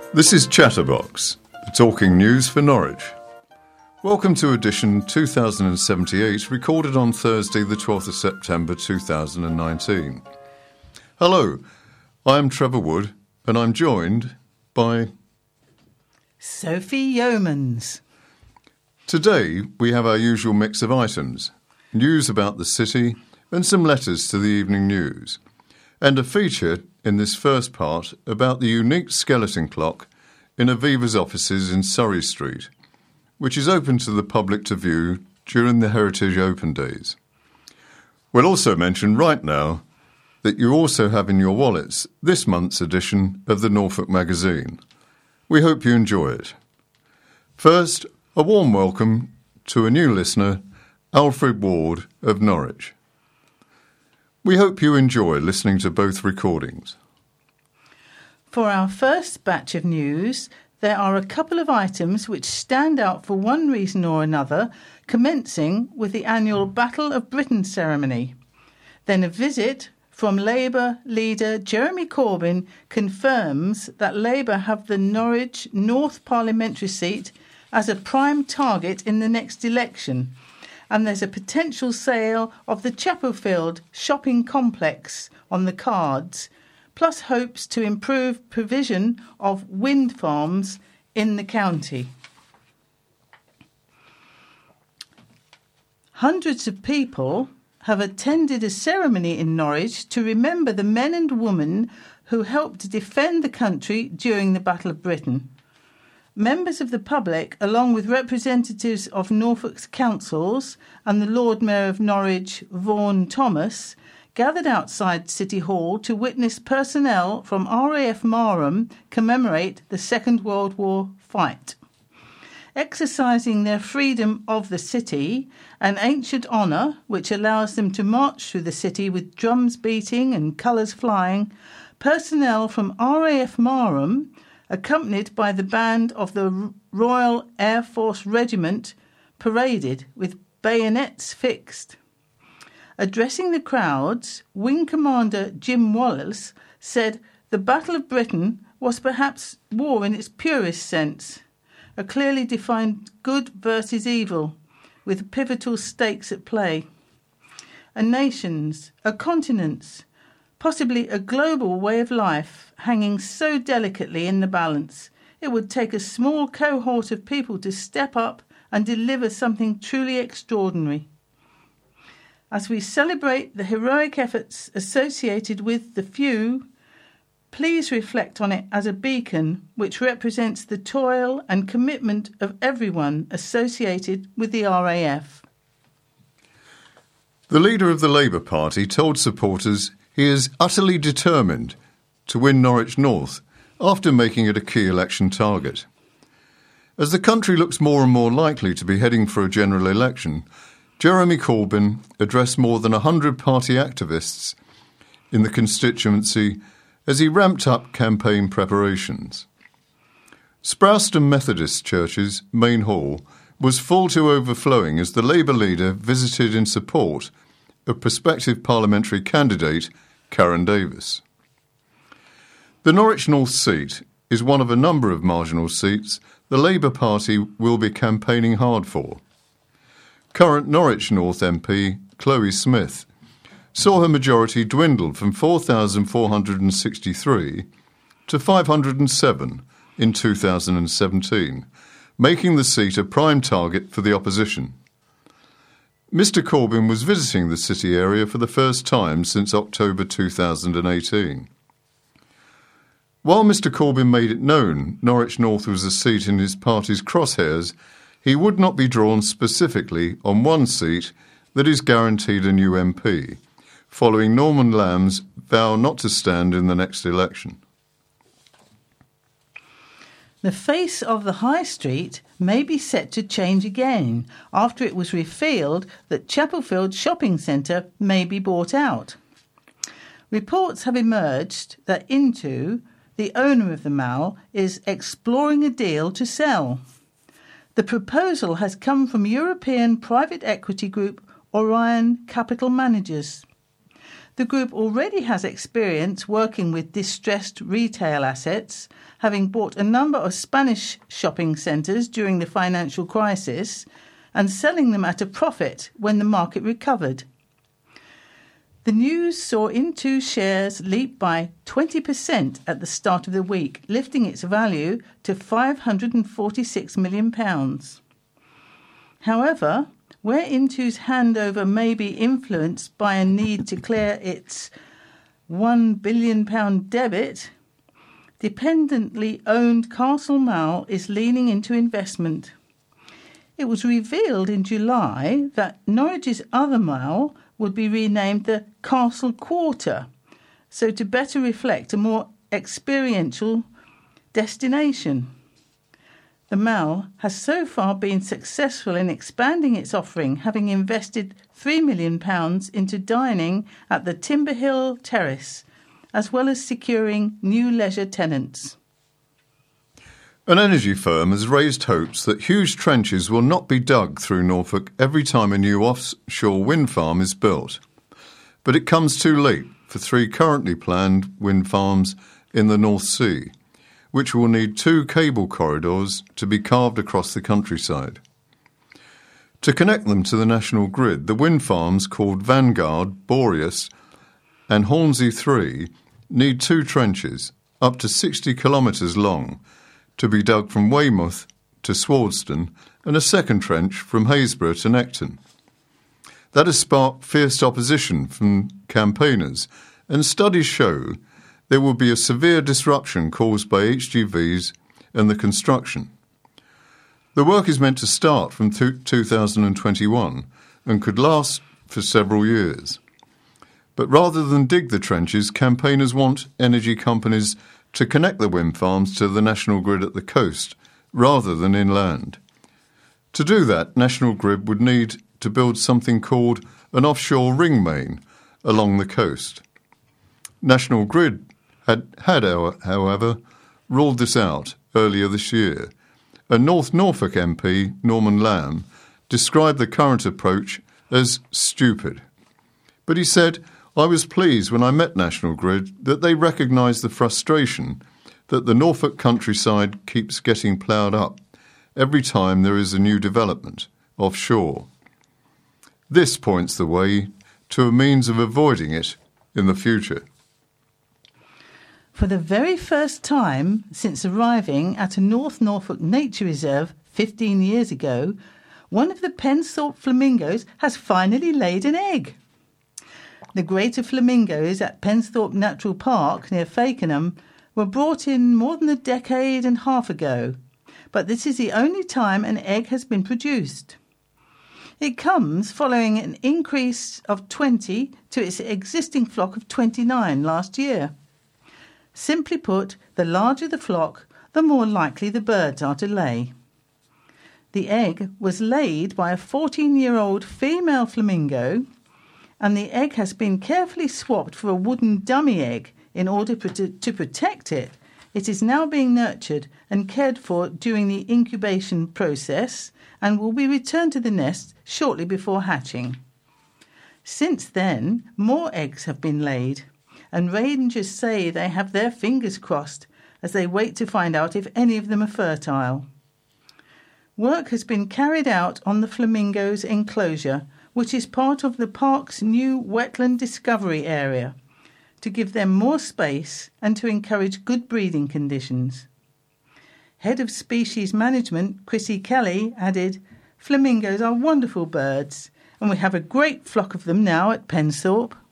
This is Chatterbox, the talking news for Norwich. Welcome to edition 2078, recorded on Thursday the 12th of September 2019. Hello, I'm Trevor Wood and I'm joined by Sophie Yeomans. Today we have our usual mix of items, news about the city and some letters to the evening news, and a feature in this first part about the unique skeleton clock in Aviva's offices in Surrey Street, which is open to the public to view during the Heritage Open Days. We'll also mention right now that you also have in your wallets this month's edition of the Norfolk Magazine. We hope you enjoy it. First, a warm welcome to a new listener, Alfred Ward of Norwich. We hope you enjoy listening to both recordings. For our first batch of news, there are a couple of items which stand out for one reason or another, commencing with the annual Battle of Britain ceremony. Then a visit from Labour leader Jeremy Corbyn confirms that Labour have the Norwich North parliamentary seat as a prime target in the next election. And there's a potential sale of the Chapelfield shopping complex on the cards, plus hopes to improve provision of wind farms in the county. Hundreds of people have attended a ceremony in Norwich to remember the men and women who helped defend the country during the Battle of Britain. Members of the public, along with representatives of Norfolk's councils and the Lord Mayor of Norwich, Vaughan Thomas, gathered outside City Hall to witness personnel from RAF Marham commemorate the Second World War fight. Exercising their freedom of the city, an ancient honour which allows them to march through the city with drums beating and colours flying, personnel from RAF Marham, accompanied by the band of the Royal Air Force Regiment, paraded with bayonets fixed. Addressing the crowds, Wing Commander Jim Wallace said the Battle of Britain was perhaps war in its purest sense, a clearly defined good versus evil, with pivotal stakes at play. A nation's, a continent's, possibly a global way of life hanging so delicately in the balance, it would take a small cohort of people to step up and deliver something truly extraordinary. As we celebrate the heroic efforts associated with the few, please reflect on it as a beacon which represents the toil and commitment of everyone associated with the RAF. The leader of the Labour Party told supporters he is utterly determined to win Norwich North after making it a key election target. As the country looks more and more likely to be heading for a general election, Jeremy Corbyn addressed more than 100 party activists in the constituency as he ramped up campaign preparations. Sprowston Methodist Church's main hall was full to overflowing as the Labour leader visited in support of prospective parliamentary candidate Karen Davis. The Norwich North seat is one of a number of marginal seats the Labour Party will be campaigning hard for. Current Norwich North MP Chloe Smith saw her majority dwindle from 4,463 to 507 in 2017, making the seat a prime target for the opposition. Mr Corbyn was visiting the city area for the first time since October 2018. While Mr Corbyn made it known Norwich North was a seat in his party's crosshairs, he would not be drawn specifically on one seat that is guaranteed a new MP, following Norman Lamb's vow not to stand in the next election. The face of the High Street may be set to change again after it was revealed that Chapelfield Shopping Centre may be bought out. Reports have emerged that Intu, the owner of the mall, is exploring a deal to sell. The proposal has come from European private equity group Orion Capital Managers. The group already has experience working with distressed retail assets, having bought a number of Spanish shopping centres during the financial crisis and selling them at a profit when the market recovered. The news saw Intu shares leap by 20% at the start of the week, lifting its value to £546 million. However, where Intu's handover may be influenced by a need to clear its £1 billion debit, dependently owned Castle Mall is leaning into investment. It was revealed in July that Norwich's other mall would be renamed the Castle Quarter, so to better reflect a more experiential destination. The mall has so far been successful in expanding its offering, having invested £3 million into dining at the Timber Hill Terrace, as well as securing new leisure tenants. An energy firm has raised hopes that huge trenches will not be dug through Norfolk every time a new offshore wind farm is built. But it comes too late for 3 currently planned wind farms in the North Sea, which will need 2 cable corridors to be carved across the countryside. To connect them to the national grid, the wind farms called Vanguard, Boreas and Hornsey 3 need 2 trenches, up to 60 kilometres long, to be dug from Weymouth to Swardston, and a second trench from Haysborough to Necton. That has sparked fierce opposition from campaigners, and studies show there will be a severe disruption caused by HGVs and the construction. The work is meant to start from 2021 and could last for several years. But rather than dig the trenches, campaigners want energy companies to connect the wind farms to the national grid at the coast rather than inland. To do that, National Grid would need to build something called an offshore ring main along the coast. National Grid had however, ruled this out earlier this year, and North Norfolk MP Norman Lamb described the current approach as stupid. But he said, "I was pleased when I met National Grid that they recognised the frustration that the Norfolk countryside keeps getting ploughed up every time there is a new development offshore. This points the way to a means of avoiding it in the future." For the very first time since arriving at a North Norfolk nature reserve 15 years ago, one of the Pensthorpe flamingos has finally laid an egg. The greater flamingos at Pensthorpe Natural Park near Fakenham were brought in more than a decade and a half ago, but this is the only time an egg has been produced. It comes following an increase of 20 to its existing flock of 29 last year. Simply put, the larger the flock, the more likely the birds are to lay. The egg was laid by a 14-year-old female flamingo, and the egg has been carefully swapped for a wooden dummy egg in order to protect it. It is now being nurtured and cared for during the incubation process and will be returned to the nest shortly before hatching. Since then, more eggs have been laid, and rangers say they have their fingers crossed as they wait to find out if any of them are fertile. Work has been carried out on the flamingo's enclosure, which is part of the park's new wetland discovery area, to give them more space and to encourage good breeding conditions. Head of Species Management, Chrissy Kelly, added, "Flamingos are wonderful birds, and we have a great flock of them now at Pensthorpe."